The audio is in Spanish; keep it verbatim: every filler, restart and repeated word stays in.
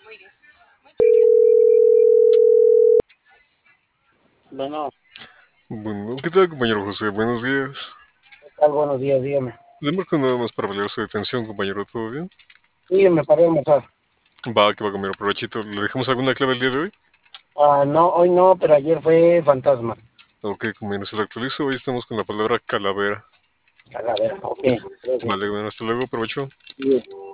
Bueno, Bueno, ¿qué tal, compañero José? Buenos días. ¿qué tal? Buenos días, dígame. Le marco nada más para validar su detención, compañero. ¿Todo bien? Sí, me paré a almorzar. Va, que va, compañero. Provechito. ¿Le dejamos alguna clave el día de hoy? Ah, no, hoy no, pero ayer fue fantasma. Ok, compañero, se lo actualizo. Hoy estamos con la palabra calavera. Calavera, ok, gracias. Vale, bueno, hasta luego. Provecho. Sí.